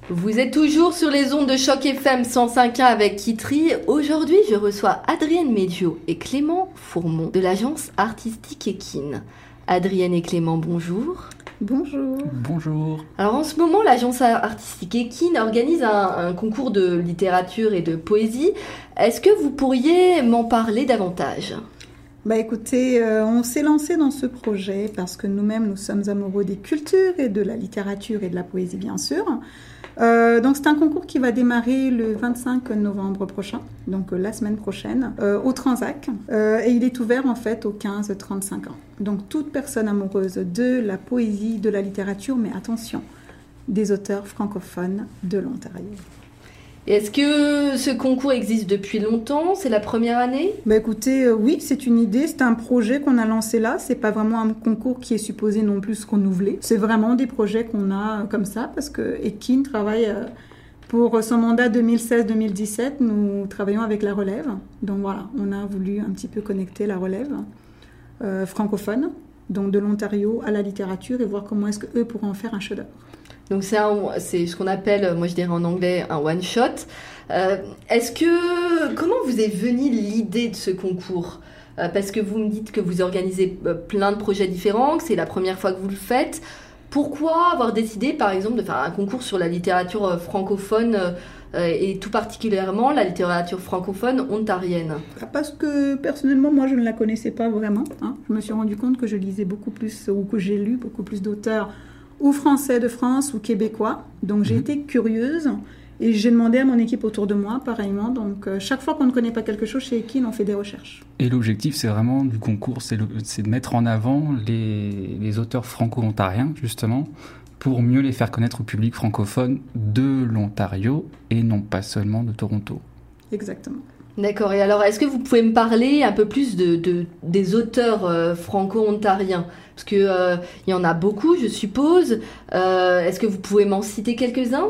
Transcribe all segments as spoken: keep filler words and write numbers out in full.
Vous êtes toujours sur les ondes de Choc F M cent cinq point un avec Kitri. Aujourd'hui, je reçois Adrienne Médio et Clément Fourmont de l'agence artistique Ekin. Adrienne et Clément, bonjour. Bonjour. Bonjour. Alors en ce moment, l'agence artistique Ekin organise un, un concours de littérature et de poésie. Est-ce que vous pourriez m'en parler davantage ? Bah écoutez, euh, on s'est lancé dans ce projet parce que nous-mêmes, nous sommes amoureux des cultures et de la littérature et de la poésie, bien sûr. Euh, donc c'est un concours qui va démarrer le vingt-cinq novembre prochain, donc euh, la semaine prochaine, euh, au Transac. Euh, et il est ouvert en fait aux quinze trente-cinq ans. Donc toute personne amoureuse de la poésie, de la littérature, mais attention, des auteurs francophones de l'Ontario. Est-ce que ce concours existe depuis longtemps ? C'est la première année ? Bah écoutez, euh, oui, c'est une idée, c'est un projet qu'on a lancé là. C'est pas vraiment un concours qui est supposé non plus se renouveler. C'est vraiment des projets qu'on a euh, comme ça parce que Ekin travaille euh, pour son mandat deux mille seize deux mille dix-sept. Nous travaillons avec la relève. Donc voilà, on a voulu un petit peu connecter la relève euh, francophone, donc de l'Ontario à la littérature et voir comment est-ce qu'eux pourront en faire un chef-d'œuvre. Donc c'est, un, c'est ce qu'on appelle, moi je dirais en anglais, un one-shot. Euh, est-ce que, comment vous est venue l'idée de ce concours ? euh, Parce que vous me dites que vous organisez plein de projets différents, que c'est la première fois que vous le faites. Pourquoi avoir décidé, par exemple, de faire un concours sur la littérature francophone euh, et tout particulièrement la littérature francophone ontarienne ? Parce que personnellement, moi je ne la connaissais pas vraiment. Hein. Je me suis rendu compte que je lisais beaucoup plus, ou que j'ai lu beaucoup plus d'auteurs ou français de France ou québécois. Donc j'ai mmh. été curieuse et j'ai demandé à mon équipe autour de moi, pareillement. Donc euh, chaque fois qu'on ne connaît pas quelque chose chez Ekin, on fait des recherches. Et l'objectif, c'est vraiment du concours, c'est, le, c'est de mettre en avant les, les auteurs franco-ontariens, justement, pour mieux les faire connaître au public francophone de l'Ontario et non pas seulement de Toronto. Exactement. D'accord. Et alors, est-ce que vous pouvez me parler un peu plus de, de, des auteurs euh, franco-ontariens ? Parce qu'il euh, y en a beaucoup, je suppose. Euh, est-ce que vous pouvez m'en citer quelques-uns,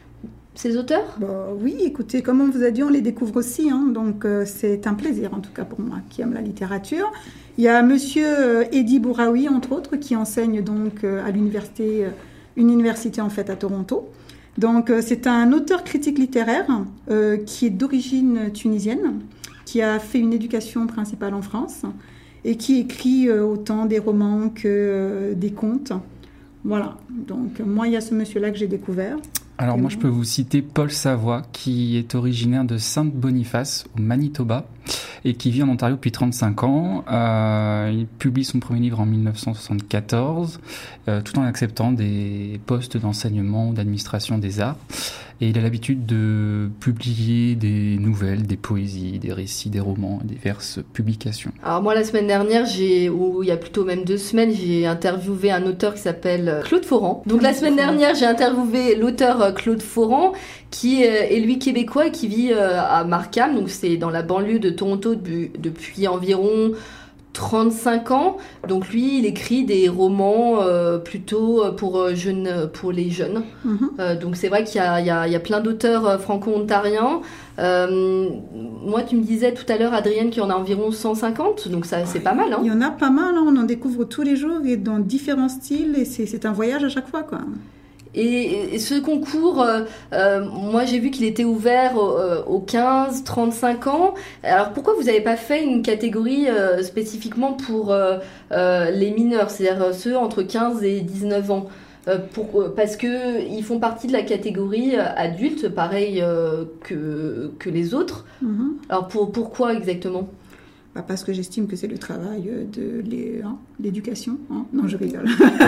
ces auteurs ? Bah, oui, écoutez, comme on vous a dit, on les découvre aussi. Hein, donc, euh, c'est un plaisir, en tout cas pour moi, qui aime la littérature. Il y a monsieur euh, Eddy Bouraoui, entre autres, qui enseigne donc euh, à l'université, euh, une université en fait à Toronto. Donc, euh, c'est un auteur critique littéraire euh, qui est d'origine tunisienne, qui a fait une éducation principale en France et qui écrit euh, autant des romans que euh, des contes. Voilà. Donc, moi, il y a ce monsieur-là que j'ai découvert. Alors, moi, je peux vous citer Paul Savoie, qui est originaire de Saint-Boniface, au Manitoba, et qui vit en Ontario depuis trente-cinq ans. Euh, il publie son premier livre en dix-neuf cent soixante-quatorze, euh, tout en acceptant des postes d'enseignement ou d'administration des arts. Et il a l'habitude de publier des nouvelles, des poésies, des récits, des romans, diverses publications. Alors moi, la semaine dernière, j'ai, ou il y a plutôt même deux semaines, j'ai interviewé un auteur qui s'appelle Claude Foran. Donc la semaine dernière, j'ai interviewé l'auteur Claude Foran, qui est lui québécois et qui vit à Markham, donc c'est dans la banlieue de Toronto depuis, depuis environ trente-cinq ans. Donc lui, il écrit des romans euh, plutôt pour, jeunes, pour les jeunes. Mm-hmm. Euh, donc c'est vrai qu'il y a, il y a, il y a plein d'auteurs franco-ontariens. Euh, moi, tu me disais tout à l'heure, Adrienne, qu'il y en a environ cent cinquante, donc ça, c'est pas mal. Hein. Il y en a pas mal, hein. On en découvre tous les jours et dans différents styles et c'est, c'est un voyage à chaque fois, quoi. Et, et ce concours, euh, euh, moi j'ai vu qu'il était ouvert aux, aux quinze trente-cinq ans. Alors pourquoi vous n'avez pas fait une catégorie euh, spécifiquement pour euh, euh, les mineurs, c'est-à-dire ceux entre quinze et dix-neuf ans euh, pour, parce qu'ils font partie de la catégorie euh, adulte, pareil euh, que, que les autres. Mm-hmm. Alors pour, pourquoi exactement ? Bah parce que j'estime que c'est le travail de les, hein, l'éducation. Hein. Non, je rigole.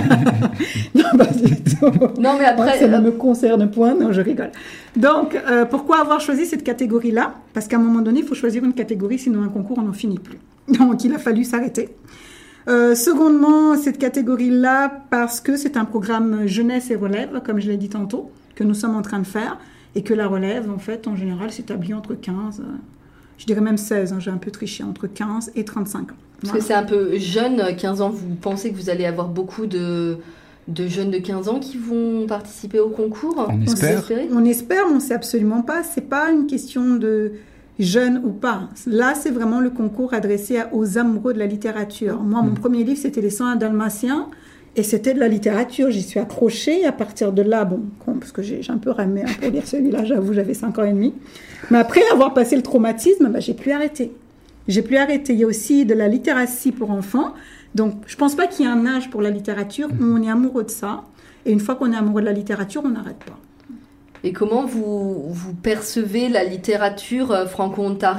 non, bah, non, mais après... Moi, ça ne me concerne point. Non, je rigole. Donc, euh, pourquoi avoir choisi cette catégorie-là ? Parce qu'à un moment donné, il faut choisir une catégorie, sinon un concours, on n'en finit plus. Donc, il a fallu s'arrêter. Euh, secondement, cette catégorie-là, parce que c'est un programme jeunesse et relève, comme je l'ai dit tantôt, que nous sommes en train de faire, et que la relève, en fait, en général, s'établit entre quinze... Euh, je dirais même seize, hein, j'ai un peu triché, entre quinze et trente-cinq ans. Parce voilà. que c'est un peu jeune, quinze ans, vous pensez que vous allez avoir beaucoup de, de jeunes de quinze ans qui vont participer au concours ? On espère. On espère, mais on ne sait absolument pas. Ce n'est pas une question de jeunes ou pas. Là, c'est vraiment le concours adressé aux amoureux de la littérature. Moi, mon mmh. premier livre, c'était Les cent un Dalmatiens. Et c'était de la littérature, j'y suis accrochée. À partir de là, bon, parce que j'ai, j'ai un peu ramé hein, pour lire celui-là, j'avoue, j'avais cinq ans et demi. Mais après avoir passé le traumatisme, bah, j'ai plus arrêté. J'ai plus arrêté. Il y a aussi de la littératie pour enfants. Donc, je pense pas qu'il y ait un âge pour la littérature où on est amoureux de ça. Et une fois qu'on est amoureux de la littérature, on n'arrête pas. Et comment vous, vous percevez la littérature euh, franco-ontarienne ?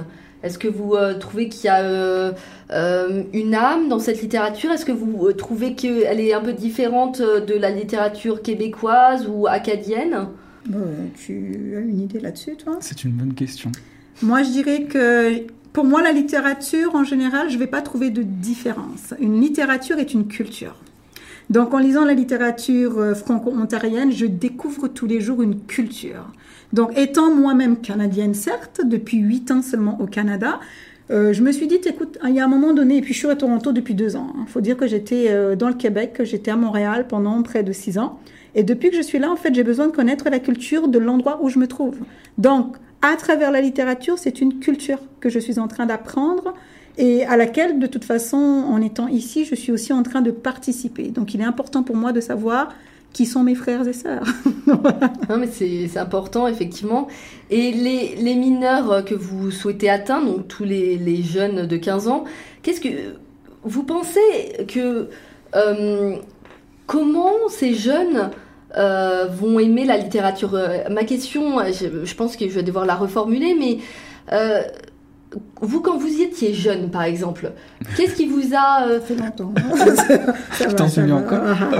Est-ce que vous euh, trouvez qu'il y a euh, euh, une âme dans cette littérature ? Est-ce que vous euh, trouvez qu'elle est un peu différente de la littérature québécoise ou acadienne ? Bon, tu as une idée là-dessus, toi ? C'est une bonne question. Moi, je dirais que pour moi, la littérature, en général, je ne vais pas trouver de différence. Une littérature est une culture. Donc, en lisant la littérature franco-ontarienne, je découvre tous les jours une culture. Donc, étant moi-même canadienne, certes, depuis huit ans seulement au Canada, euh, je me suis dit, écoute, il y a un moment donné, et puis je suis à Toronto depuis deux ans. Il faut dire que j'étais euh, dans le Québec, que j'étais à Montréal pendant près de six ans. Et depuis que je suis là, en fait, j'ai besoin de connaître la culture de l'endroit où je me trouve. Donc, à travers la littérature, c'est une culture que je suis en train d'apprendre et à laquelle, de toute façon, en étant ici, je suis aussi en train de participer. Donc, il est important pour moi de savoir qui sont mes frères et sœurs. Non, mais c'est, c'est important, effectivement. Et les, les mineurs que vous souhaitez atteindre, donc tous les, les jeunes de quinze ans, qu'est-ce que vous pensez que... Euh, comment ces jeunes euh, vont aimer la littérature ? euh, Ma question, je, je pense que je vais devoir la reformuler, mais... Euh, vous, quand vous y étiez jeune, par exemple, qu'est-ce qui vous a... Euh... Ça fait longtemps. Je t'en souviens encore.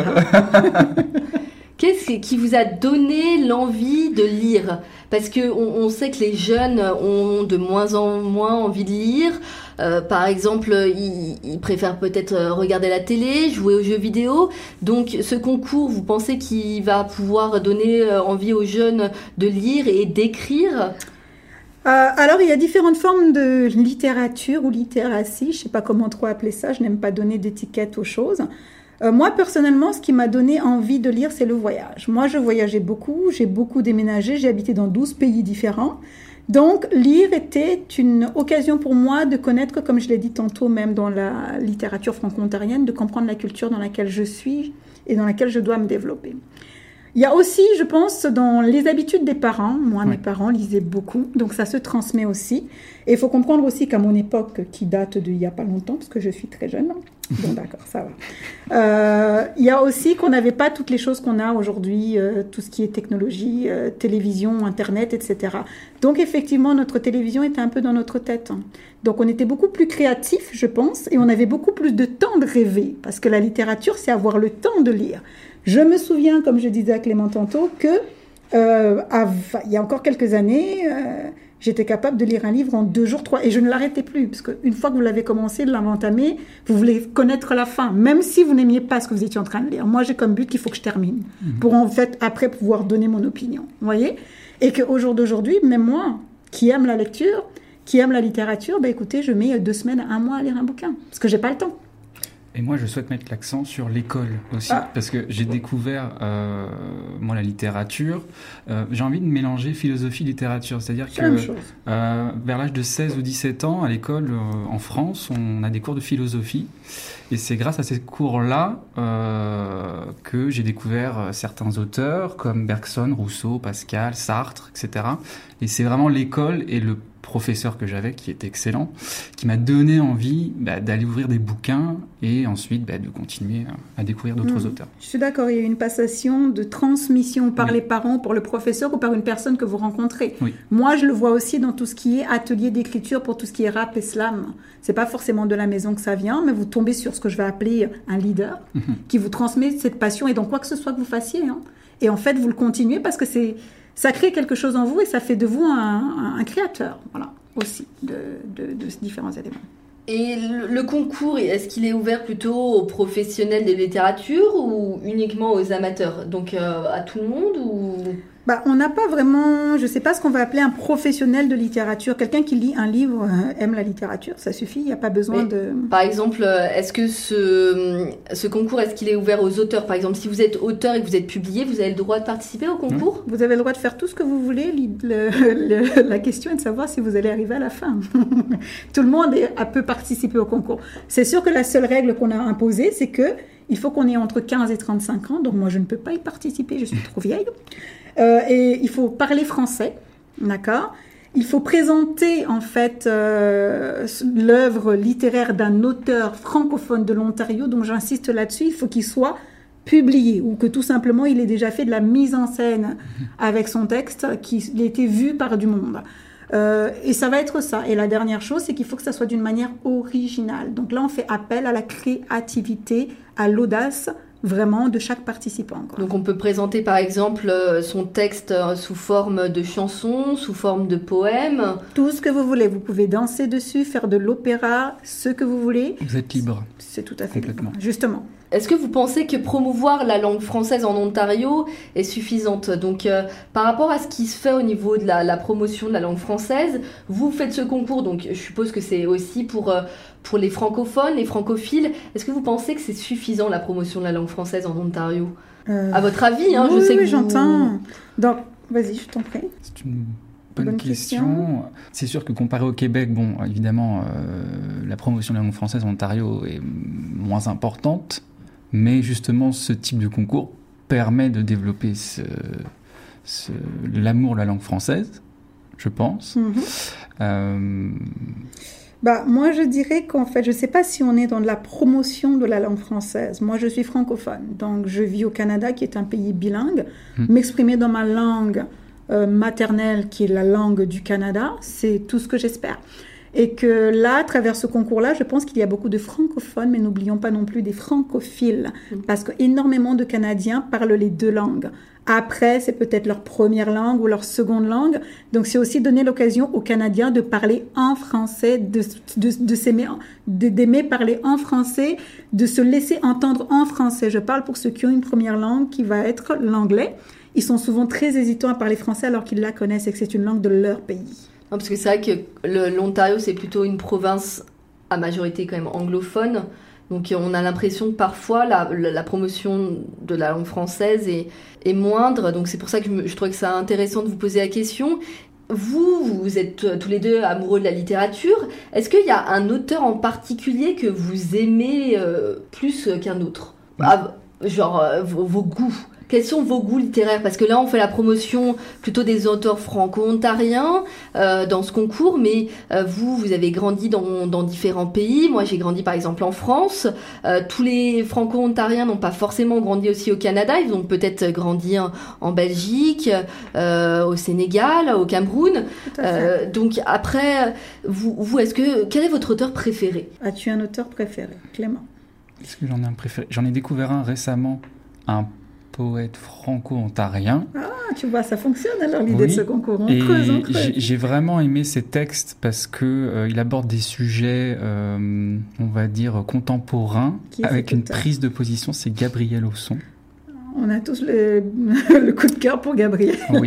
Qu'est-ce qui vous a donné l'envie de lire ? Parce qu'on on sait que les jeunes ont de moins en moins envie de lire. Euh, par exemple, ils, ils préfèrent peut-être regarder la télé, jouer aux jeux vidéo. Donc, ce concours, vous pensez qu'il va pouvoir donner envie aux jeunes de lire et d'écrire ? Euh, alors, il y a différentes formes de littérature ou littératie. Je ne sais pas comment trop appeler ça. Je n'aime pas donner d'étiquette aux choses. Euh, moi, personnellement, ce qui m'a donné envie de lire, c'est le voyage. Moi, je voyageais beaucoup. J'ai beaucoup déménagé. J'ai habité dans douze pays différents. Donc, lire était une occasion pour moi de connaître, comme je l'ai dit tantôt, même dans la littérature franco-ontarienne, de comprendre la culture dans laquelle je suis et dans laquelle je dois me développer. Il y a aussi, je pense, dans les habitudes des parents. Moi, oui. Mes parents lisaient beaucoup, donc ça se transmet aussi. Et il faut comprendre aussi qu'à mon époque, qui date d'il n'y a pas longtemps, parce que je suis très jeune, bon d'accord, ça va. Euh, il y a aussi qu'on n'avait pas toutes les choses qu'on a aujourd'hui, euh, tout ce qui est technologie, euh, télévision, Internet, et cetera. Donc effectivement, notre télévision était un peu dans notre tête. Donc on était beaucoup plus créatifs, je pense, et on avait beaucoup plus de temps de rêver, parce que la littérature, c'est avoir le temps de lire. Je me souviens, comme je disais à Clément tantôt, que euh, à, il y a encore quelques années, euh, j'étais capable de lire un livre en deux jours, trois, et je ne l'arrêtais plus, parce qu'une fois que vous l'avez commencé, de l'entamer, vous voulez connaître la fin, même si vous n'aimiez pas ce que vous étiez en train de lire. Moi, j'ai comme but qu'il faut que je termine, mmh. pour en fait, après, pouvoir donner mon opinion, vous voyez ? Et qu'au jour d'aujourd'hui, même moi, qui aime la lecture, qui aime la littérature, bah, écoutez, je mets deux semaines à un mois à lire un bouquin, parce que j'ai pas le temps. Et moi, je souhaite mettre l'accent sur l'école aussi, ah. parce que j'ai découvert, euh, moi, la littérature. Euh, j'ai envie de mélanger philosophie-littérature, c'est-à-dire c'est que euh, vers l'âge de seize ou dix-sept ans, à l'école, euh, en France, on a des cours de philosophie. Et c'est grâce à ces cours-là euh, que j'ai découvert certains auteurs, comme Bergson, Rousseau, Pascal, Sartre, et cetera. Et c'est vraiment l'école et le professeur que j'avais, qui était excellent, qui m'a donné envie bah, d'aller ouvrir des bouquins et ensuite bah, de continuer à, à découvrir d'autres mmh. auteurs. Je suis d'accord, il y a une passation de transmission par oui. les parents, pour le professeur ou par une personne que vous rencontrez. Oui. Moi, je le vois aussi dans tout ce qui est atelier d'écriture pour tout ce qui est rap et slam. C'est pas forcément de la maison que ça vient, mais vous tombez sur ce que je vais appeler un leader mmh. qui vous transmet cette passion et dans quoi que ce soit que vous fassiez. Hein. Et en fait, vous le continuez parce que c'est... ça crée quelque chose en vous et ça fait de vous un, un, un créateur, voilà, aussi, de, de, de différents éléments. Et le, le concours, est-ce qu'il est ouvert plutôt aux professionnels de littérature ou uniquement aux amateurs ? Donc euh, à tout le monde ou... Bah, on n'a pas vraiment, je ne sais pas ce qu'on va appeler un professionnel de littérature. Quelqu'un qui lit un livre euh, aime la littérature, ça suffit, il n'y a pas besoin Mais, de... Par exemple, est-ce que ce, ce concours, est-ce qu'il est ouvert aux auteurs ? Par exemple, si vous êtes auteur et que vous êtes publié, vous avez le droit de participer au concours ? Vous avez le droit de faire tout ce que vous voulez. Le, le, la question est de savoir si vous allez arriver à la fin. Tout le monde est, peut participer au concours. C'est sûr que la seule règle qu'on a imposée, c'est que il faut qu'on ait entre quinze et trente-cinq ans, donc moi je ne peux pas y participer, je suis trop vieille. Euh, et il faut parler français, d'accord ? Il faut présenter en fait euh, l'œuvre littéraire d'un auteur francophone de l'Ontario, donc j'insiste là-dessus, il faut qu'il soit publié ou que tout simplement il ait déjà fait de la mise en scène avec son texte, qu'il ait été vu par du monde. Euh, et ça va être ça. Et la dernière chose, c'est qu'il faut que ça soit d'une manière originale. Donc là, on fait appel à la créativité, à l'audace, vraiment, de chaque participant, quoi. Donc on peut présenter par exemple son texte sous forme de chanson, sous forme de poème. Tout ce que vous voulez. Vous pouvez danser dessus, faire de l'opéra, ce que vous voulez. Vous êtes libre. C'est tout à fait complètement. Libre, justement. Est-ce que vous pensez que promouvoir la langue française en Ontario est suffisante ? Donc, euh, par rapport à ce qui se fait au niveau de la, la promotion de la langue française, vous faites ce concours, donc je suppose que c'est aussi pour, euh, pour les francophones, les francophiles. Est-ce que vous pensez que c'est suffisant la promotion de la langue française en Ontario ? euh... À votre avis, hein, oui, je sais oui, que j'entends. vous... Donc, vas-y, je t'en prie. C'est une bonne, bonne question. question. C'est sûr que comparé au Québec, bon, évidemment, euh, la promotion de la langue française en Ontario est moins importante. Mais justement, ce type de concours permet de développer ce, ce, l'amour de la langue française, je pense. Mm-hmm. Euh... Bah, moi, je dirais qu'en fait, je ne sais pas si on est dans de la promotion de la langue française. Moi, je suis francophone, donc je vis au Canada, qui est un pays bilingue. Mm. M'exprimer dans ma langue euh, maternelle, qui est la langue du Canada, c'est tout ce que j'espère. Et que là, à travers ce concours-là, je pense qu'il y a beaucoup de francophones, mais n'oublions pas non plus des francophiles, mmh. parce qu'énormément de Canadiens parlent les deux langues. Après, c'est peut-être leur première langue ou leur seconde langue. Donc, c'est aussi donner l'occasion aux Canadiens de parler en français, de, de, de s'aimer, de, d'aimer parler en français, de se laisser entendre en français. Je parle pour ceux qui ont une première langue qui va être l'anglais. Ils sont souvent très hésitants à parler français alors qu'ils la connaissent et que c'est une langue de leur pays. Non, parce que c'est vrai que le, l'Ontario, c'est plutôt une province à majorité quand même anglophone. Donc on a l'impression que parfois la, la, la promotion de la langue française est, est moindre. Donc c'est pour ça que je, me, je trouvais que c'est intéressant de vous poser la question. Vous, vous êtes tous les deux amoureux de la littérature. Est-ce qu'il y a un auteur en particulier que vous aimez euh, plus qu'un autre ? ah, Genre euh, vos, vos goûts. Quels sont vos goûts littéraires ? Parce que là, on fait la promotion plutôt des auteurs franco-ontariens euh, dans ce concours, mais euh, vous, vous avez grandi dans, dans différents pays. Moi, j'ai grandi par exemple en France. Euh, tous les franco-ontariens n'ont pas forcément grandi aussi au Canada. Ils ont peut-être grandi en, en Belgique, euh, au Sénégal, au Cameroun. Euh, donc après, vous, vous, est-ce que quel est votre auteur préféré ? As-tu un auteur préféré, Clément ? Est-ce que j'en ai un préféré ? J'en ai découvert un récemment, un poète franco-ontarien. Ah, tu vois, ça fonctionne alors l'idée oui. de ce concours. On et creuse, on creuse. J'ai, j'ai vraiment aimé ses textes parce que euh, il aborde des sujets, euh, on va dire contemporains, avec une auteur prise de position. C'est Gabriel Osson. On a tous le, le coup de cœur pour Gabriel. Oui.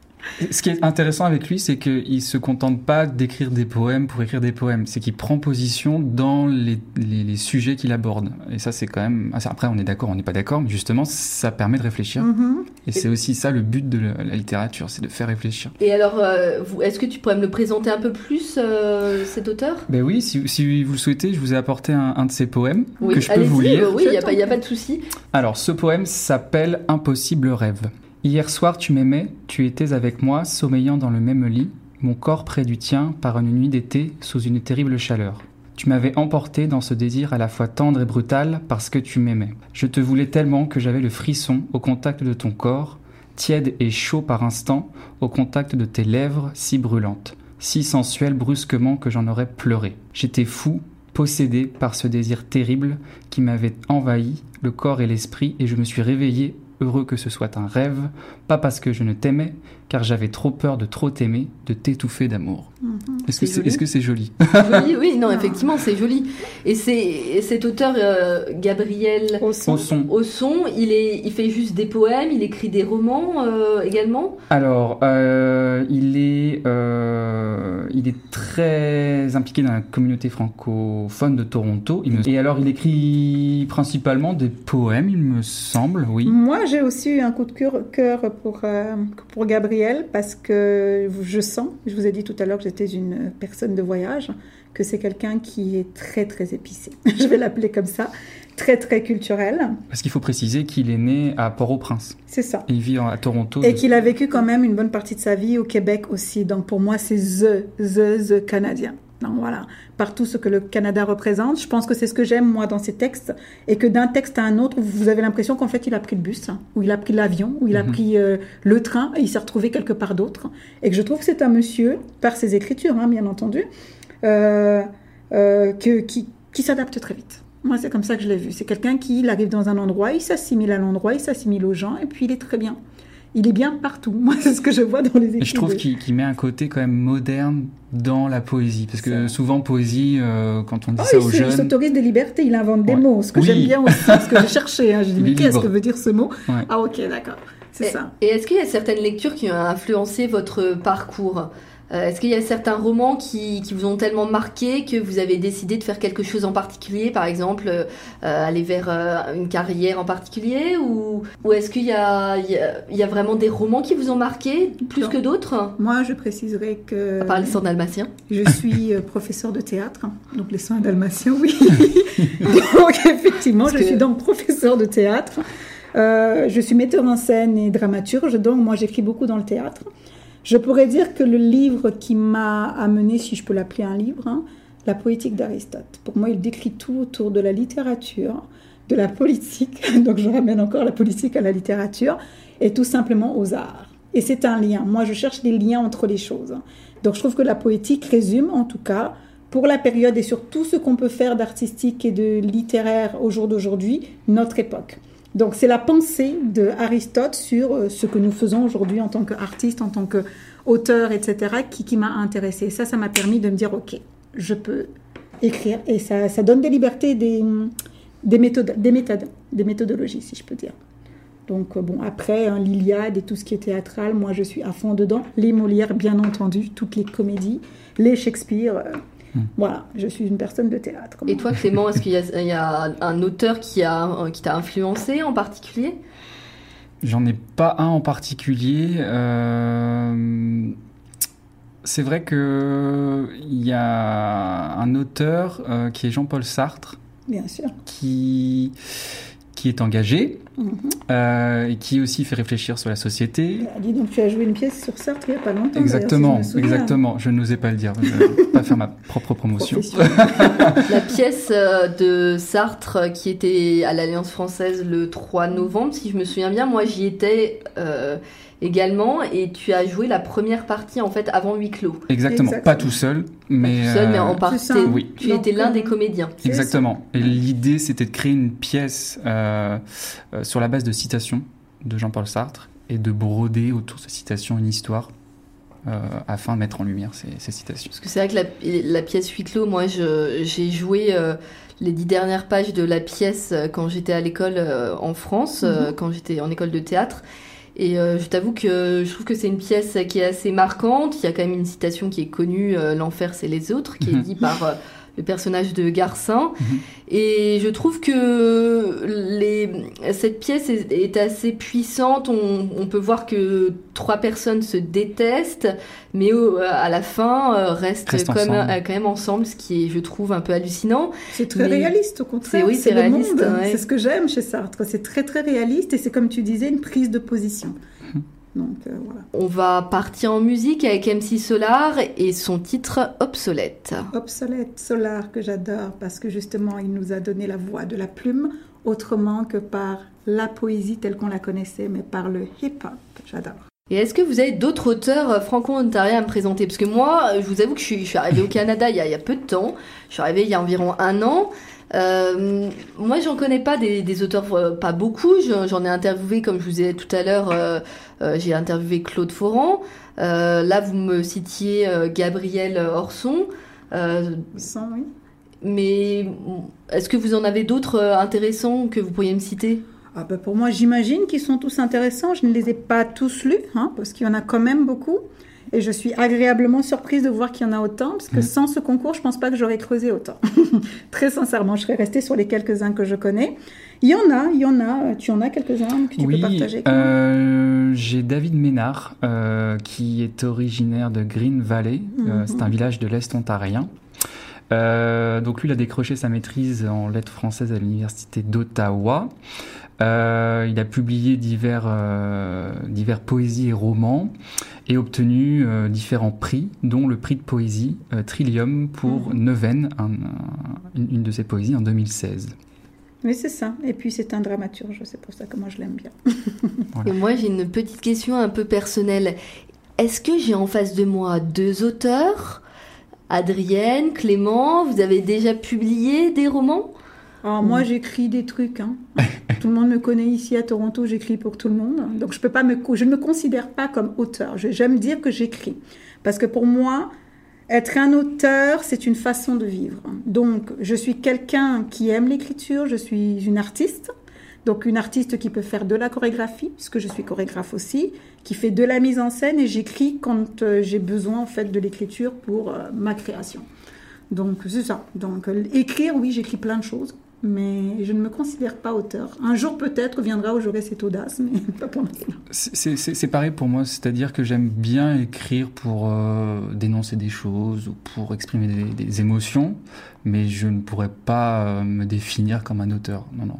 Ce qui est intéressant avec lui, c'est qu'il ne se contente pas d'écrire des poèmes pour écrire des poèmes. C'est qu'il prend position dans les, les, les sujets qu'il aborde. Et ça, c'est quand même... Après, on est d'accord, on n'est pas d'accord, mais justement, ça permet de réfléchir. Mm-hmm. Et c'est aussi ça le but de la littérature, c'est de faire réfléchir. Et alors, euh, vous, est-ce que tu pourrais me le présenter un peu plus, euh, cet auteur ? Ben oui, si, si vous le souhaitez, je vous ai apporté un, un de ses poèmes oui, que je peux vous lire. Oui, il n'y a, a pas de souci. Alors, ce poème s'appelle « Impossible rêve ». Hier soir, tu m'aimais, tu étais avec moi, sommeillant dans le même lit, mon corps près du tien par une nuit d'été sous une terrible chaleur. Tu m'avais emporté dans ce désir à la fois tendre et brutal parce que tu m'aimais. Je te voulais tellement que j'avais le frisson au contact de ton corps, tiède et chaud par instant, au contact de tes lèvres si brûlantes, si sensuelles brusquement que j'en aurais pleuré. J'étais fou, possédé par ce désir terrible qui m'avait envahi le corps et l'esprit et je me suis réveillé heureux que ce soit un rêve, pas parce que je ne t'aimais, car j'avais trop peur de trop t'aimer, de t'étouffer d'amour. Mmh. Est-ce, que c'est, est-ce que c'est joli ? Joli, oui, non, effectivement, c'est joli. Et, c'est, et cet auteur, euh, Gabriel Osson, Osson il, est, il fait juste des poèmes, il écrit des romans euh, également ? Alors, euh, il, est, euh, il est très impliqué dans la communauté francophone de Toronto. Il me... Et alors, il écrit principalement des poèmes, il me semble, oui. Moi, j'ai aussi un coup de cœur pour, euh, pour Gabriel parce que je sens, je vous ai dit tout à l'heure que j'étais une personne de voyage, que c'est quelqu'un qui est très très épicé. Je vais l'appeler comme ça, très très culturel. Parce qu'il faut préciser qu'il est né à Port-au-Prince. C'est ça. Et il vit à Toronto. Et de... qu'il a vécu quand même une bonne partie de sa vie au Québec aussi. Donc pour moi, c'est the, the, the Canadien. Donc voilà, par tout ce que le Canada représente. Je pense que c'est ce que j'aime moi dans ces textes. Et que d'un texte à un autre, vous avez l'impression qu'en fait il a pris le bus, hein, ou il a pris l'avion, ou il a mm-hmm. pris euh, le train, et il s'est retrouvé quelque part d'autre. Et que je trouve que c'est un monsieur, par ses écritures, hein, bien entendu, Euh, euh, que, qui, qui s'adapte très vite. Moi, c'est comme ça que je l'ai vu. C'est quelqu'un qui il arrive dans un endroit, il s'assimile à l'endroit, il s'assimile aux gens, et puis il est très bien. Il est bien partout. Moi, c'est ce que je vois dans les écrits. Et je trouve de... qu'il, qu'il met un côté quand même moderne dans la poésie. Parce que ça. souvent, poésie, euh, quand on dit oh, ça aux jeunes... Il s'autorise des libertés, il invente des ouais. mots. Ce que oui. j'aime bien aussi, ce que j'ai cherché. Hein. Je dis, mais qu'est-ce que veut dire ce mot ouais. Ah, ok, d'accord. C'est et, ça. Et est-ce qu'il y a certaines lectures qui ont influencé votre parcours ? Euh, est-ce qu'il y a certains romans qui, qui vous ont tellement marqué que vous avez décidé de faire quelque chose en particulier, par exemple euh, aller vers euh, une carrière en particulier, ou, ou est-ce qu'il y a, il y, a, il y a vraiment des romans qui vous ont marqué plus non. que d'autres ? Moi, je préciserai que... À part les cent dalmatiens. Je suis euh, professeure de théâtre, donc les cent dalmatiens, oui. Donc effectivement, Parce je que... suis donc professeure de théâtre. Euh, je suis metteur en scène et dramaturge, donc moi j'écris beaucoup dans le théâtre. Je pourrais dire que le livre qui m'a amené, si je peux l'appeler un livre, hein, La poétique d'Aristote. Pour moi, il décrit tout autour de la littérature, de la politique, donc je ramène encore la politique à la littérature, et tout simplement aux arts. Et c'est un lien. Moi, je cherche des liens entre les choses. Donc je trouve que la poétique résume, en tout cas, pour la période et sur tout ce qu'on peut faire d'artistique et de littéraire au jour d'aujourd'hui, notre époque. Donc, c'est la pensée d'Aristote sur ce que nous faisons aujourd'hui en tant qu'artiste, en tant qu'auteur, et cetera, qui, qui m'a intéressée. Ça, ça m'a permis de me dire, OK, je peux écrire. Et ça, ça donne des libertés, des, des, méthodes, des méthodes, des méthodologies, si je peux dire. Donc, bon, après, hein, l'Iliade et tout ce qui est théâtral, moi, je suis à fond dedans. Les Molières, bien entendu, toutes les comédies, les Shakespeare... Euh, Voilà, je suis une personne de théâtre. Et toi, Clément, est-ce qu'il y a, il y a un auteur qui, a, qui t'a influencé en particulier ? J'en ai pas un en particulier. Euh... C'est vrai qu'il y a un auteur euh, qui est Jean-Paul Sartre. Bien sûr. Qui... qui est engagé, mm-hmm. euh, et qui aussi fait réfléchir sur la société. Ah, dis donc, tu as joué une pièce sur Sartre il n'y a pas longtemps. Exactement, si je exactement. Je n'osais pas le dire. Je ne vais pas faire ma propre promotion. La pièce de Sartre qui était à l'Alliance française le trois novembre, si je me souviens bien, moi j'y étais euh, également, et tu as joué la première partie en fait avant huis clos. Exactement, Exactement. pas tout seul, mais pas tout seul, mais en euh, partie. Oui. Tu étais l'un des comédiens. Exactement. Et l'idée, c'était de créer une pièce euh, euh, sur la base de citations de Jean-Paul Sartre et de broder autour de ces citations une histoire. Euh, afin de mettre en lumière ces, ces citations. Parce que c'est vrai que la, la pièce huis clos, moi je, j'ai joué euh, les dix dernières pages de la pièce quand j'étais à l'école euh, en France, mm-hmm. euh, quand j'étais en école de théâtre. Et euh, je t'avoue que je trouve que c'est une pièce qui est assez marquante. Il y a quand même une citation qui est connue, euh, « L'enfer, c'est les autres », qui est dit par euh, le personnage de Garcin. Mm-hmm. Et je trouve que les... cette pièce est, est assez puissante. On, on peut voir que trois personnes se détestent, mais au, à la fin euh, restent Reste comme, ensemble. euh, quand même ensemble, ce qui est, je trouve, un peu hallucinant. C'est très mais... réaliste, au contraire. C'est, oui, c'est, c'est réaliste. Le monde. Ouais. C'est ce que j'aime chez Sartre. C'est très, très réaliste et c'est, comme tu disais, une prise de position. Donc, euh, voilà. On va partir en musique avec M C Solar et son titre Obsolète. Obsolète, Solar, que j'adore parce que justement, il nous a donné la voix de la plume autrement que par la poésie telle qu'on la connaissait, mais par le hip-hop. J'adore. Et est-ce que vous avez d'autres auteurs franco-ontariens à me présenter ? Parce que moi, je vous avoue que je suis, je suis arrivée au Canada il y, a, il y a peu de temps. Je suis arrivée il y a environ un an. Euh, moi, j'en connais pas des, des auteurs, euh, pas beaucoup. Je, j'en ai interviewé, comme je vous ai dit tout à l'heure, euh, euh, j'ai interviewé Claude Foran. Euh, là, vous me citiez euh, Gabriel Orson. Euh, Sans, oui. Mais est-ce que vous en avez d'autres euh, intéressants que vous pourriez me citer ? Ah ben pour moi, j'imagine qu'ils sont tous intéressants. Je ne les ai pas tous lus, hein, parce qu'il y en a quand même beaucoup. Et je suis agréablement surprise de voir qu'il y en a autant, parce que mmh. sans ce concours, je ne pense pas que j'aurais creusé autant. Très sincèrement, je serais restée sur les quelques-uns que je connais. Il y en a, il y en a. Tu en as quelques-uns que tu oui, peux partager. Euh, j'ai David Ménard, euh, qui est originaire de Green Valley. Mm-hmm. Euh, c'est un village de l'Est ontarien. Euh, donc lui, il a décroché sa maîtrise en lettres françaises à l'université d'Ottawa. Euh, il a publié divers, euh, divers poésies et romans et obtenu euh, différents prix, dont le prix de poésie euh, Trillium pour mmh. Neuvaine, un, un, une, une de ses poésies en deux mille seize. Oui, c'est ça. Et puis, c'est un dramaturge, c'est pour ça que moi, je l'aime bien. Voilà. Et moi, j'ai une petite question un peu personnelle. Est-ce que j'ai en face de moi deux auteurs, Adrienne, Clément, vous avez déjà publié des romans ? Alors, moi, j'écris des trucs. Hein. Tout le monde me connaît ici à Toronto, j'écris pour tout le monde. Donc, je, peux pas me, je ne me considère pas comme auteur. Je, j'aime dire que j'écris. Parce que pour moi, être un auteur, c'est une façon de vivre. Donc, je suis quelqu'un qui aime l'écriture, je suis une artiste. Donc, une artiste qui peut faire de la chorégraphie, puisque je suis chorégraphe aussi, qui fait de la mise en scène et j'écris quand euh, j'ai besoin, en fait, de l'écriture pour euh, ma création. Donc, c'est ça. Donc, euh, écrire, oui, j'écris plein de choses. Mais je ne me considère pas auteur. Un jour peut-être viendra où j'aurai cette audace, mais pas pour l'instant. C'est, c'est, c'est pareil pour moi, c'est-à-dire que j'aime bien écrire pour euh, dénoncer des choses ou pour exprimer des, des émotions, mais je ne pourrais pas euh, me définir comme un auteur, non, non.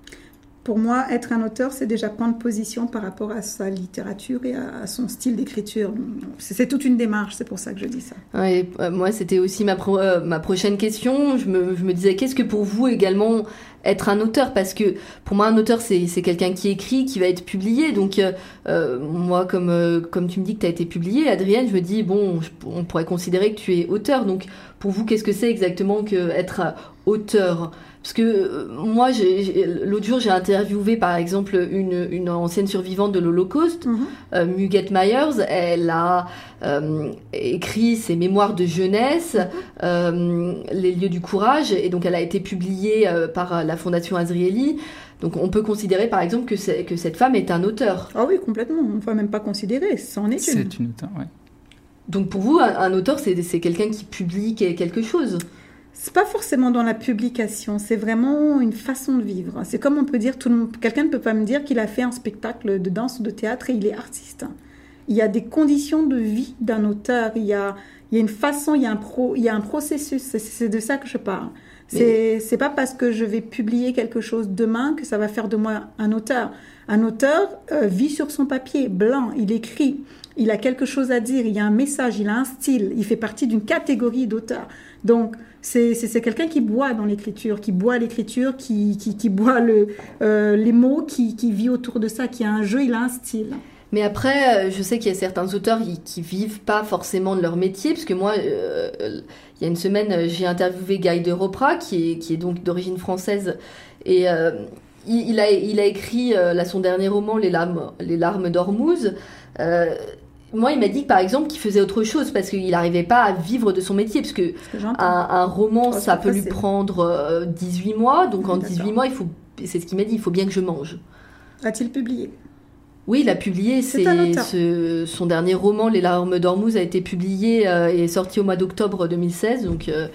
Pour moi, être un auteur, c'est déjà prendre position par rapport à sa littérature et à son style d'écriture. C'est, c'est toute une démarche, c'est pour ça que je dis ça. Ouais, euh, moi, c'était aussi ma, pro- euh, ma prochaine question. Je me, je me disais, qu'est-ce que pour vous également être un auteur ? Parce que pour moi, un auteur, c'est, c'est quelqu'un qui écrit, qui va être publié. Donc, euh, euh, moi, comme, euh, comme tu me dis que tu as été publié, Adrienne, je me dis, bon, je, on pourrait considérer que tu es auteur. Donc, pour vous, qu'est-ce que c'est exactement qu'être euh, auteur ? Parce que euh, moi, j'ai, j'ai, l'autre jour, j'ai interviewé par exemple une, une ancienne survivante de l'Holocauste, mm-hmm. euh, Muguette Myers. Elle a euh, écrit ses mémoires de jeunesse, mm-hmm. euh, Les lieux du courage, et donc elle a été publiée euh, par la Fondation Azrieli. Donc on peut considérer par exemple que, c'est, que cette femme est un auteur. Ah oui, complètement. On ne peut même pas considérer, c'en est une. C'est une auteure, oui. Donc pour vous, un, un auteur, c'est, c'est quelqu'un qui publie quelque chose ? C'est pas forcément dans la publication, c'est vraiment une façon de vivre. C'est comme on peut dire, tout le monde, quelqu'un ne peut pas me dire qu'il a fait un spectacle de danse ou de théâtre et il est artiste. Il y a des conditions de vie d'un auteur, il y a, il y a une façon, il y a un, pro, il y a un processus, c'est, c'est de ça que je parle. C'est, c'est pas parce que je vais publier quelque chose demain que ça va faire de moi un auteur. Un auteur euh, vit sur son papier, blanc, il écrit, il a quelque chose à dire, il y a un message, il a un style, il fait partie d'une catégorie d'auteurs. Donc, c'est, c'est, c'est quelqu'un qui boit dans l'écriture, qui boit l'écriture, qui, qui, qui boit le, euh, les mots, qui, qui vit autour de ça, qui a un jeu, il a un style. Mais après, je sais qu'il y a certains auteurs qui ne vivent pas forcément de leur métier, parce que moi, euh, il y a une semaine, j'ai interviewé Guy de Ropra, qui est, qui est donc d'origine française, et euh, il, il, a, il a écrit euh, là, son dernier roman, Les larmes, Les larmes d'Ormuz. Euh, Moi, il m'a dit, par exemple, qu'il faisait autre chose parce qu'il n'arrivait pas à vivre de son métier. Parce que, que un, un roman, oh, ça peut lui prendre euh, dix-huit mois. Donc, en dix-huit mois, il faut, c'est ce qu'il m'a dit, il faut bien que je mange. A-t-il publié ? Oui, il a publié. C'est, c'est ce, son dernier roman, Les larmes d'Ormuz, a été publié euh, et est sorti au mois d'octobre deux mille seize. Donc, euh,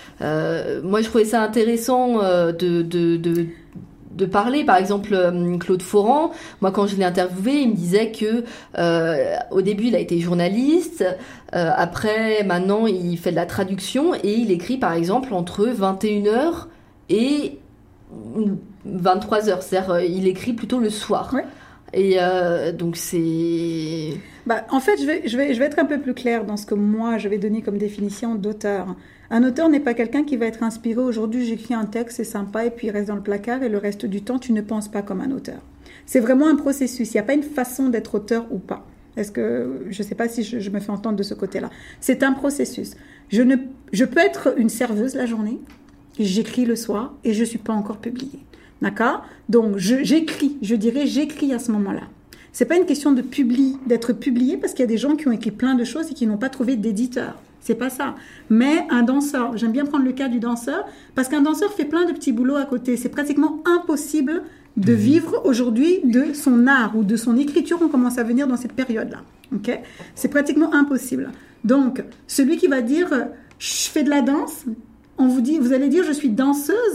euh, moi, je trouvais ça intéressant euh, de... de, de de parler, par exemple Claude Foran, moi quand je l'ai interviewé, il me disait que euh, au début il a été journaliste, euh, après maintenant il fait de la traduction et il écrit par exemple entre vingt et une heures et vingt-trois heures, c'est-à-dire il écrit plutôt le soir. Ouais. Et euh, donc c'est... Bah, en fait, je vais, je, vais, je vais être un peu plus claire dans ce que moi je vais donner comme définition d'auteur. Un auteur n'est pas quelqu'un qui va être inspiré. Aujourd'hui, j'écris un texte, c'est sympa, et puis il reste dans le placard, et le reste du temps, tu ne penses pas comme un auteur. C'est vraiment un processus. Il n'y a pas une façon d'être auteur ou pas. Est-ce que, je ne sais pas si je, je me fais entendre de ce côté-là. C'est un processus. Je, ne, je peux être une serveuse la journée, j'écris le soir, et je ne suis pas encore publiée. D'accord ? Donc, je, j'écris, je dirais j'écris à ce moment-là. C'est pas une question de publier, d'être publié, parce qu'il y a des gens qui ont écrit plein de choses et qui n'ont pas trouvé d'éditeur. C'est pas ça. Mais un danseur, j'aime bien prendre le cas du danseur, parce qu'un danseur fait plein de petits boulots à côté. C'est pratiquement impossible de vivre aujourd'hui de son art ou de son écriture. On commence à venir dans cette période-là. Okay ? C'est pratiquement impossible. Donc, celui qui va dire « je fais de la danse », on vous dit, vous allez dire « je suis danseuse »,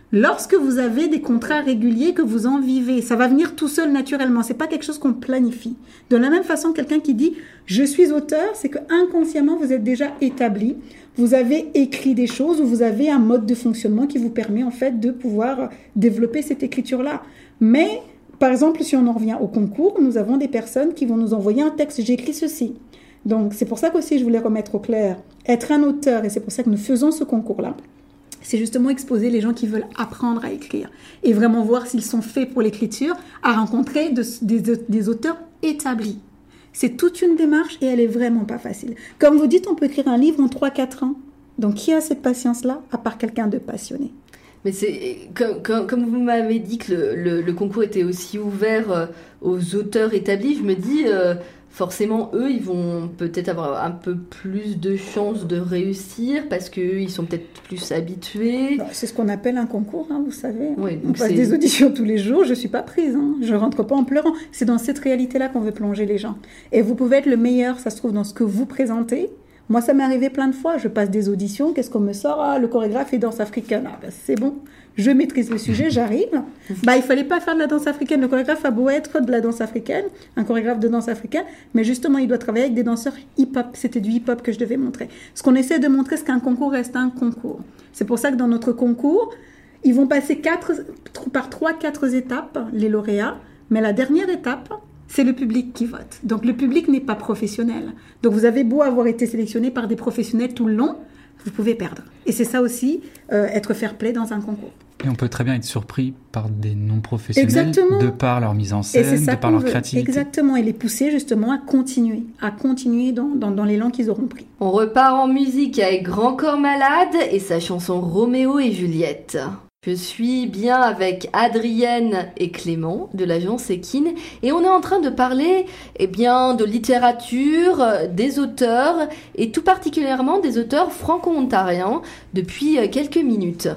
Lorsque vous avez des contrats réguliers que vous en vivez, ça va venir tout seul naturellement. C'est pas quelque chose qu'on planifie. De la même façon, quelqu'un qui dit « je suis auteur », c'est que inconsciemment vous êtes déjà établi. Vous avez écrit des choses ou vous avez un mode de fonctionnement qui vous permet en fait de pouvoir développer cette écriture-là. Mais, par exemple, si on en revient au concours, nous avons des personnes qui vont nous envoyer un texte « j'écris ceci ». Donc, c'est pour ça qu'aussi je voulais remettre au clair, être un auteur, et c'est pour ça que nous faisons ce concours-là, c'est justement exposer les gens qui veulent apprendre à écrire et vraiment voir s'ils sont faits pour l'écriture, à rencontrer de, des, des auteurs établis. C'est toute une démarche et elle est vraiment pas facile. Comme vous dites, on peut écrire un livre en trois à quatre ans. Donc, qui a cette patience-là, à part quelqu'un de passionné? Mais c'est comme, comme, comme vous m'avez dit que le, le, le concours était aussi ouvert euh, aux auteurs établis, je me dis... Euh, forcément, eux, ils vont peut-être avoir un peu plus de chances de réussir parce qu'ils sont peut-être plus habitués. Non, c'est ce qu'on appelle un concours, hein, vous savez. Oui, on passe c'est... des auditions tous les jours, je ne suis pas prise, hein. Je ne rentre pas en pleurant. C'est dans cette réalité-là qu'on veut plonger les gens. Et vous pouvez être le meilleur, ça se trouve, dans ce que vous présentez. Moi, ça m'est arrivé plein de fois. Je passe des auditions, qu'est-ce qu'on me sort? Ah, le chorégraphe est danse africaine. Ah, ben, c'est bon. Je maîtrise le sujet, j'arrive. Bah, il fallait pas faire de la danse africaine. Le chorégraphe a beau être de la danse africaine, un chorégraphe de danse africaine, mais justement, il doit travailler avec des danseurs hip-hop. C'était du hip-hop que je devais montrer. Ce qu'on essaie de montrer, c'est qu'un concours reste un concours. C'est pour ça que dans notre concours, ils vont passer quatre, par trois, quatre étapes, les lauréats. Mais la dernière étape, c'est le public qui vote. Donc, le public n'est pas professionnel. Donc, vous avez beau avoir été sélectionné par des professionnels tout le long, vous pouvez perdre. Et c'est ça aussi, euh, être fair-play dans un concours. Et on peut très bien être surpris par des non-professionnels. Exactement. De par leur mise en scène, de par leur veut. créativité. Exactement, et les pousser justement à continuer, à continuer dans, dans, dans l'élan qu'ils auront pris. On repart en musique avec Grand Corps Malade et sa chanson Roméo et Juliette. Je suis bien avec Adrienne et Clément de l'agence Ekin et on est en train de parler eh bien, de littérature, des auteurs et tout particulièrement des auteurs franco-ontariens depuis quelques minutes.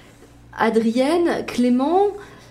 Adrienne, Clément,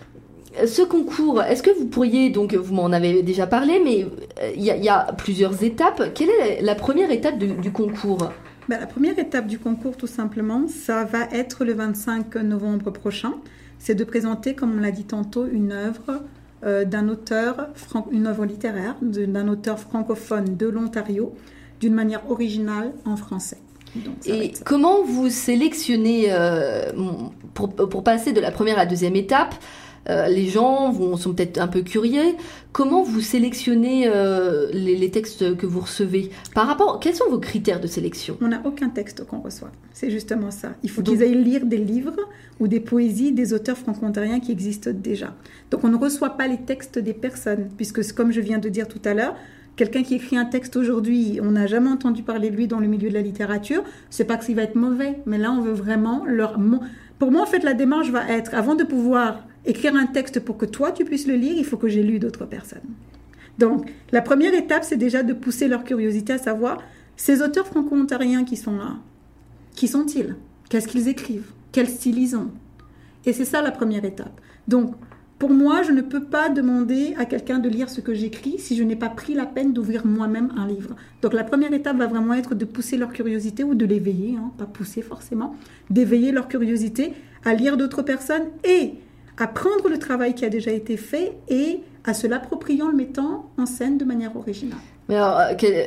ce concours, est-ce que vous pourriez, donc vous m'en avez déjà parlé, mais il y, y a plusieurs étapes. Quelle est la première étape de, du concours ? Ben, la première étape du concours, tout simplement, ça va être le vingt-cinq novembre prochain. C'est de présenter, comme on l'a dit tantôt, une œuvre euh, d'un auteur, fran- une œuvre littéraire de, d'un auteur francophone de l'Ontario, d'une manière originale en français. Donc, et comment vous sélectionnez euh, pour, pour passer de la première à la deuxième étape? Euh, les gens vont, sont peut-être un peu curieux. Comment vous sélectionnez euh, les, les textes que vous recevez? Par rapport, quels sont vos critères de sélection? On n'a aucun texte qu'on reçoit. C'est justement ça. Il faut Donc, qu'ils aillent lire des livres ou des poésies des auteurs franco-ontariens qui existent déjà. Donc on ne reçoit pas les textes des personnes, puisque comme je viens de dire tout à l'heure, quelqu'un qui écrit un texte aujourd'hui, on n'a jamais entendu parler de lui dans le milieu de la littérature, c'est pas qu'il va être mauvais, mais là on veut vraiment leur... Pour moi en fait la démarche va être, avant de pouvoir écrire un texte pour que toi tu puisses le lire, il faut que j'ai lu d'autres personnes. Donc la première étape c'est déjà de pousser leur curiosité à savoir, ces auteurs franco-ontariens qui sont là, qui sont-ils? Qu'est-ce qu'ils écrivent? Quel style ils ont? Et c'est ça la première étape. Donc pour moi, je ne peux pas demander à quelqu'un de lire ce que j'écris si je n'ai pas pris la peine d'ouvrir moi-même un livre. Donc la première étape va vraiment être de pousser leur curiosité ou de l'éveiller, hein, pas pousser forcément, d'éveiller leur curiosité à lire d'autres personnes et à prendre le travail qui a déjà été fait et à se l'approprier en le mettant en scène de manière originale. Mais alors,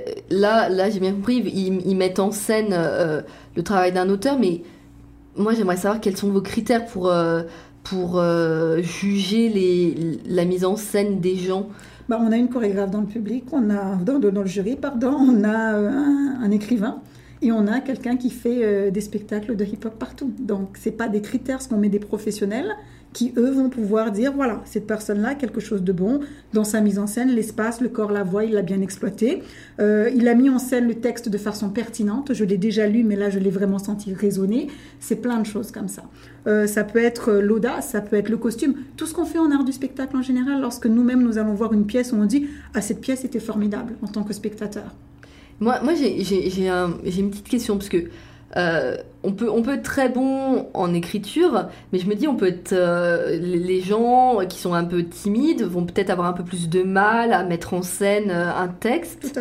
là, là j'ai bien compris, ils, ils mettent en scène euh, le travail d'un auteur, mais moi j'aimerais savoir quels sont vos critères pour... Euh, pour euh, juger les, la mise en scène des gens? Bah, on a une chorégraphe dans le public, on a, dans, dans le jury, pardon, on a euh, un, un écrivain et on a quelqu'un qui fait euh, des spectacles de hip-hop partout. Donc, ce n'est pas des critères, ce qu'on met des professionnels qui, eux, vont pouvoir dire, voilà, cette personne-là, quelque chose de bon dans sa mise en scène, l'espace, le corps, la voix, il l'a bien exploité. Euh, il a mis en scène le texte de façon pertinente. Je l'ai déjà lu, mais là, je l'ai vraiment senti résonner. C'est plein de choses comme ça. Euh, ça peut être l'audace, ça peut être le costume. Tout ce qu'on fait en art du spectacle en général, lorsque nous-mêmes, nous allons voir une pièce où on dit « Ah, cette pièce était formidable » en tant que spectateur. Moi, moi j'ai, j'ai, j'ai, un, j'ai une petite question, parce que Euh, on peut, on peut être très bon en écriture, mais je me dis, on peut être, euh, les gens qui sont un peu timides vont peut-être avoir un peu plus de mal à mettre en scène un texte. Tout à fait.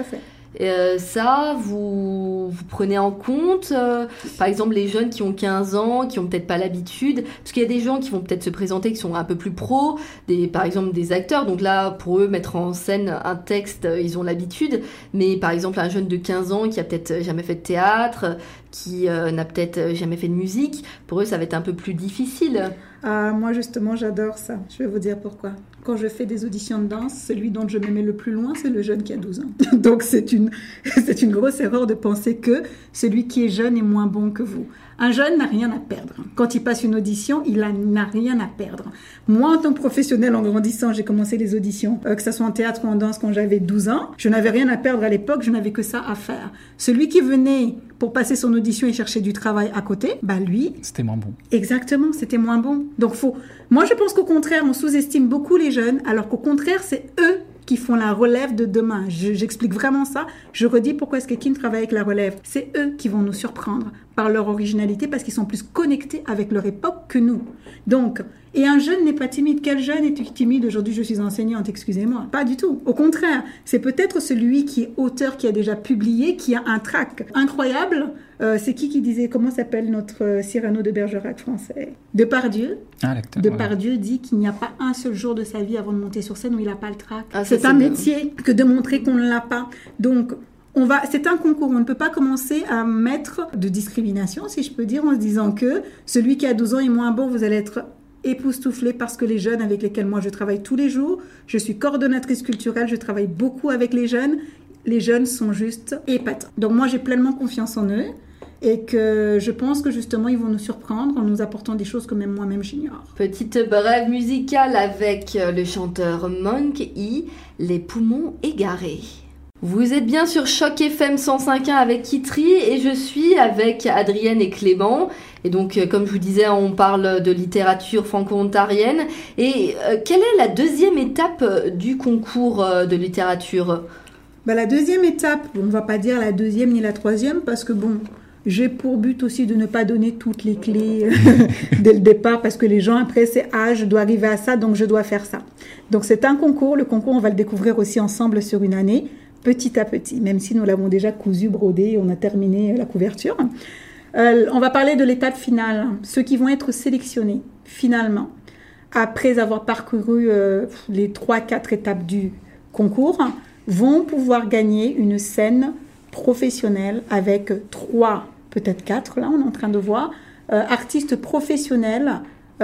Euh, ça, vous, vous prenez en compte, euh, par exemple, les jeunes qui ont quinze ans, qui ont peut-être pas l'habitude, parce qu'il y a des gens qui vont peut-être se présenter, qui sont un peu plus pros, des, par exemple des acteurs, donc là, pour eux, mettre en scène un texte, ils ont l'habitude, mais par exemple, un jeune de quinze ans qui a peut-être jamais fait de théâtre, qui euh, n'a peut-être jamais fait de musique, pour eux, ça va être un peu plus difficile. Ah, moi, justement, j'adore ça. Je vais vous dire pourquoi. Quand je fais des auditions de danse, celui dont je me mets le plus loin, c'est le jeune qui a douze ans. Donc, c'est une, c'est une grosse erreur de penser que celui qui est jeune est moins bon que vous. Un jeune n'a rien à perdre. Quand il passe une audition, il a, n'a rien à perdre. Moi, en tant que professionnelle, en grandissant, j'ai commencé les auditions, euh, que ce soit en théâtre ou en danse, quand j'avais douze ans. Je n'avais rien à perdre à l'époque, je n'avais que ça à faire. Celui qui venait pour passer son audition et chercher du travail à côté, bah lui... C'était moins bon. Exactement, c'était moins bon. Donc, faut... moi, je pense qu'au contraire, on sous-estime beaucoup les jeunes, alors qu'au contraire, c'est eux qui font la relève de demain. Je, j'explique vraiment ça. Je redis pourquoi est-ce que Kin travaille avec la relève. C'est eux qui vont nous surprendre par leur originalité parce qu'ils sont plus connectés avec leur époque que nous. Donc, et un jeune n'est pas timide. Quel jeune est timide? Aujourd'hui, je suis enseignante, excusez-moi. Pas du tout. Au contraire, c'est peut-être celui qui est auteur, qui a déjà publié, qui a un trac incroyable. Euh, c'est qui qui disait, comment s'appelle notre euh, Cyrano de Bergerac français? Depardieu. Ah, l'acteur. Depardieu ouais. dit qu'il n'y a pas un seul jour de sa vie avant de monter sur scène où il n'a pas le trac. Ah, c'est, ça, un c'est métier bien. Que de montrer qu'on ne l'a pas. Donc, on va, c'est un concours. On ne peut pas commencer à mettre de discrimination, si je peux dire, en se disant que celui qui a douze ans est moins bon, vous allez être époustouflé parce que les jeunes avec lesquels moi je travaille tous les jours, je suis coordonnatrice culturelle, je travaille beaucoup avec les jeunes. Les jeunes sont juste épatants. Donc moi, j'ai pleinement confiance en eux. Et que je pense que justement, ils vont nous surprendre en nous apportant des choses que même moi-même j'ignore. Petite brève musicale avec le chanteur Monk E, Les poumons égarés. Vous êtes bien sur Choc F M cent cinq point un avec Kitri et je suis avec Adrienne et Clément. Et donc, comme je vous disais, on parle de littérature franco-ontarienne. Et euh, quelle est la deuxième étape du concours de littérature ? Ben, la deuxième étape, on ne va pas dire la deuxième ni la troisième parce que bon... J'ai pour but aussi de ne pas donner toutes les clés dès le départ parce que les gens après c'est ah je dois arriver à ça donc je dois faire ça. Donc c'est un concours, le concours on va le découvrir aussi ensemble sur une année, petit à petit, même si nous l'avons déjà cousu, brodé, on a terminé la couverture. Euh, on va parler de l'étape finale, ceux qui vont être sélectionnés finalement après avoir parcouru euh, les trois quatre étapes du concours vont pouvoir gagner une scène professionnels avec trois, peut-être quatre, là on est en train de voir, euh, artistes professionnels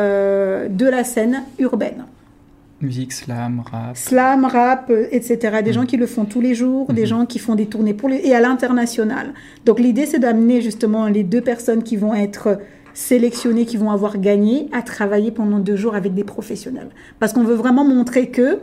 euh, de la scène urbaine. Musique, slam, rap. Slam, rap, euh, et cetera. Des mmh. gens qui le font tous les jours, mmh. des gens qui font des tournées pour les... et à l'international. Donc l'idée c'est d'amener justement les deux personnes qui vont être sélectionnées, qui vont avoir gagné, à travailler pendant deux jours avec des professionnels. Parce qu'on veut vraiment montrer que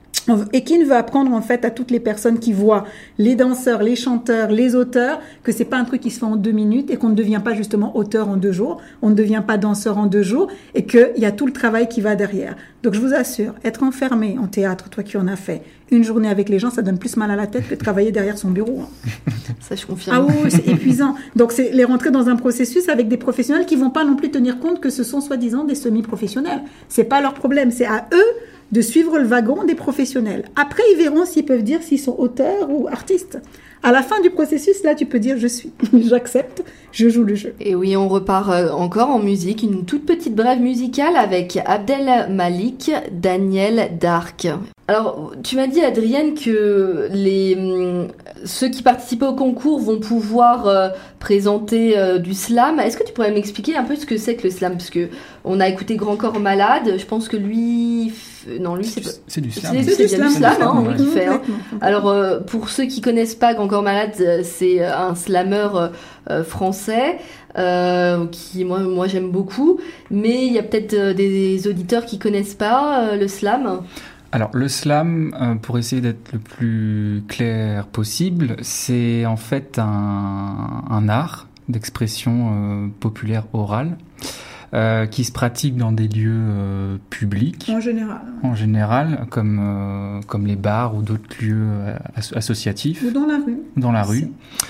et qui ne veut apprendre en fait à toutes les personnes qui voient les danseurs, les chanteurs, les auteurs, que c'est pas un truc qui se fait en deux minutes et qu'on ne devient pas justement auteur en deux jours, on ne devient pas danseur en deux jours et qu'il y a tout le travail qui va derrière. Donc je vous assure, être enfermé en théâtre, toi qui en as fait, une journée avec les gens, ça donne plus mal à la tête que travailler derrière son bureau. Hein. Ça je confirme. Ah oui, c'est épuisant. Donc c'est les rentrer dans un processus avec des professionnels qui vont pas non plus tenir compte que ce sont soi-disant des semi-professionnels. C'est pas leur problème, c'est à eux de suivre le wagon des professionnels. Après, ils verront s'ils peuvent dire s'ils sont auteurs ou artistes. À la fin du processus, là, tu peux dire « je suis », j'accepte, je joue le jeu. Et oui, on repart encore en musique, une toute petite brève musicale avec Abdel Malik, Daniel Dark. Alors, tu m'as dit, Adrienne, que les, ceux qui participaient au concours vont pouvoir euh, présenter euh, du slam. Est-ce que tu pourrais m'expliquer un peu ce que c'est que le slam ? Parce que on a écouté Grand Corps Malade, je pense que lui... Non, lui, c'est, c'est, c'est du slam. C'est, c'est, c'est du bien slam, du slam, hein, ouais. qu'il fait. Hein. Alors, euh, pour ceux qui connaissent pas Grand Corps Malade, c'est un slameur euh, français euh, qui, moi, moi, j'aime beaucoup. Mais il y a peut-être euh, des auditeurs qui connaissent pas euh, le slam. Alors, le slam, euh, pour essayer d'être le plus clair possible, c'est en fait un, un art d'expression euh, populaire orale euh, qui se pratique dans des lieux euh, publics. En général. En général, comme, euh, comme les bars ou d'autres lieux as- associatifs. Ou dans la rue. Dans la rue.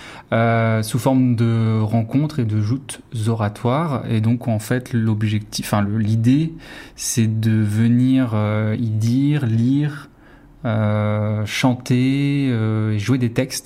Euh, sous forme de rencontres et de joutes oratoires. Et donc, en fait, l'objectif, enfin, le, l'idée, c'est de venir euh, y dire, lire, euh, chanter, euh, jouer des textes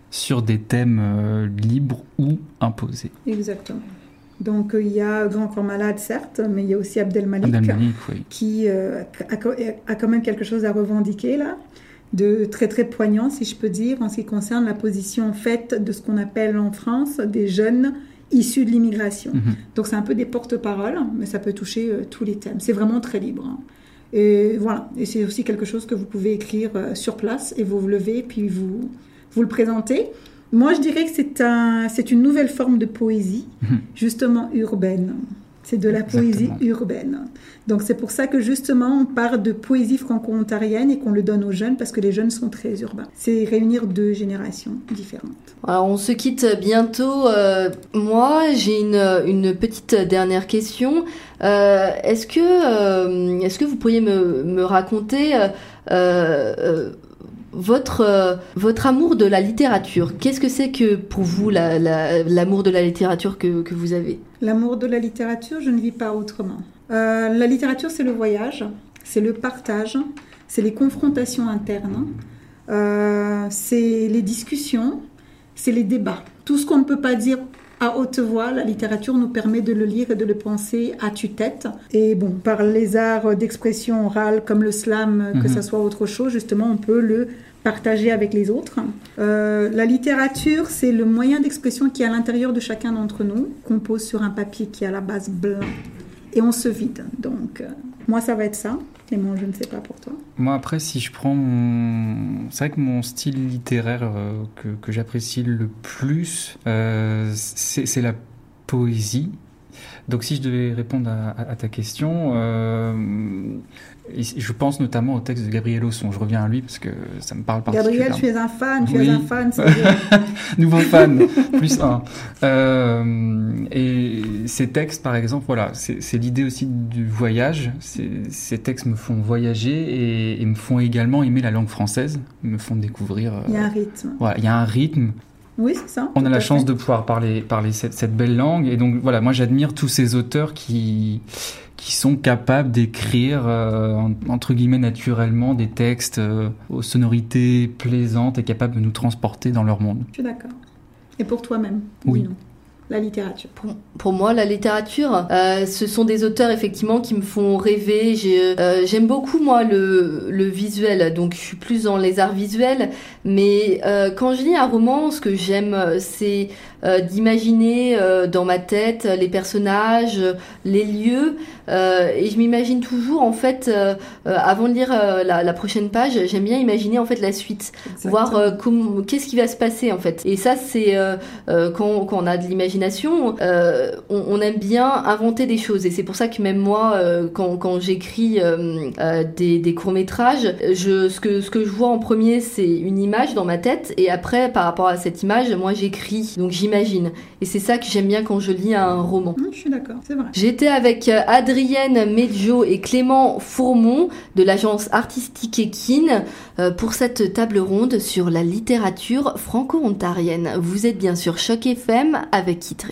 sur des thèmes euh, libres ou imposés. Exactement. Donc il y a Grand Corps Malade, certes, mais il y a aussi Abdelmalik, Abdelmalik oui. qui euh, a, a quand même quelque chose à revendiquer là, de très très poignant, si je peux dire, en ce qui concerne la position faite de ce qu'on appelle en France des jeunes issus de l'immigration. Mm-hmm. Donc c'est un peu des porte-paroles, mais ça peut toucher euh, tous les thèmes. C'est vraiment très libre. Hein. Et voilà, et c'est aussi quelque chose que vous pouvez écrire euh, sur place et vous vous levez puis vous, vous le présentez. Moi, je dirais que c'est, un, c'est une nouvelle forme de poésie, mmh. justement urbaine. C'est de la poésie Exactement. urbaine. Donc, c'est pour ça que, justement, on part de poésie franco-ontarienne et qu'on le donne aux jeunes, parce que les jeunes sont très urbains. C'est réunir deux générations différentes. Alors, on se quitte bientôt. Euh, moi, j'ai une, une petite dernière question. Euh, est-ce que, euh, est-ce que vous pourriez me, me raconter... Euh, euh, Votre, euh, votre amour de la littérature, qu'est-ce que c'est que pour vous la, la, l'amour de la littérature que, que vous avez ? L'amour de la littérature, je ne vis pas autrement. Euh, la littérature, c'est le voyage, c'est le partage, c'est les confrontations internes, euh, c'est les discussions, c'est les débats. Tout ce qu'on ne peut pas dire à haute voix, la littérature nous permet de le lire et de le penser à tue-tête. Et bon, par les arts d'expression orale comme le slam, que mm-hmm. ça soit autre chose, justement, on peut le partager avec les autres. Euh, la littérature, c'est le moyen d'expression qui est à l'intérieur de chacun d'entre nous, qu'on pose sur un papier qui est à la base blanc, et on se vide. Donc, euh, moi, ça va être ça. Clément, je ne sais pas pour toi. Moi, après, si je prends mon... C'est vrai que mon style littéraire euh, que, que j'apprécie le plus, euh, c'est, c'est la poésie. Donc, si je devais répondre à, à, à ta question, euh, je pense notamment au texte de Gabriel Osson. Je reviens à lui parce que ça me parle particulièrement. Gabriel, tu es un fan, tu oui. es un fan. C'est Nouveau fan, plus un. Euh, et ces textes, par exemple, voilà, c'est, c'est l'idée aussi du voyage. C'est, ces textes me font voyager et, et me font également aimer la langue française, me font découvrir... Euh, il y a un rythme. Voilà, il y a un rythme. Oui, c'est ça. On a la chance fait. de pouvoir parler, parler cette, cette belle langue. Et donc, voilà, moi, j'admire tous ces auteurs qui, qui sont capables d'écrire, euh, entre guillemets, naturellement, des textes euh, aux sonorités plaisantes et capables de nous transporter dans leur monde. Je suis d'accord. Et pour toi-même, oui. dis-nous. La littérature. Pour, pour moi, la littérature, euh, ce sont des auteurs effectivement qui me font rêver. J'ai, euh, j'aime beaucoup moi le, le visuel, donc je suis plus dans les arts visuels. Mais euh, quand je lis un roman, ce que j'aime, c'est euh, d'imaginer euh, dans ma tête les personnages, les lieux, euh, et je m'imagine toujours en fait, euh, euh, avant de lire euh, la, la prochaine page, j'aime bien imaginer en fait la suite, Exactement. voir euh, comment, qu'est-ce qui va se passer en fait. Et ça, c'est euh, euh, quand, quand on a de l'imagination. Euh, on, on aime bien inventer des choses et c'est pour ça que même moi euh, quand, quand j'écris euh, euh, des, des courts-métrages, je, ce, que, ce que je vois en premier c'est une image dans ma tête et après par rapport à cette image moi j'écris, donc j'imagine et c'est ça que j'aime bien quand je lis un roman. Mmh, je suis d'accord, c'est vrai. J'étais avec Adrienne Medjo et Clément Fourmont de l'agence artistique Ekin euh, pour cette table ronde sur la littérature franco-ontarienne. Vous êtes bien sur Choc F M avec Kitry.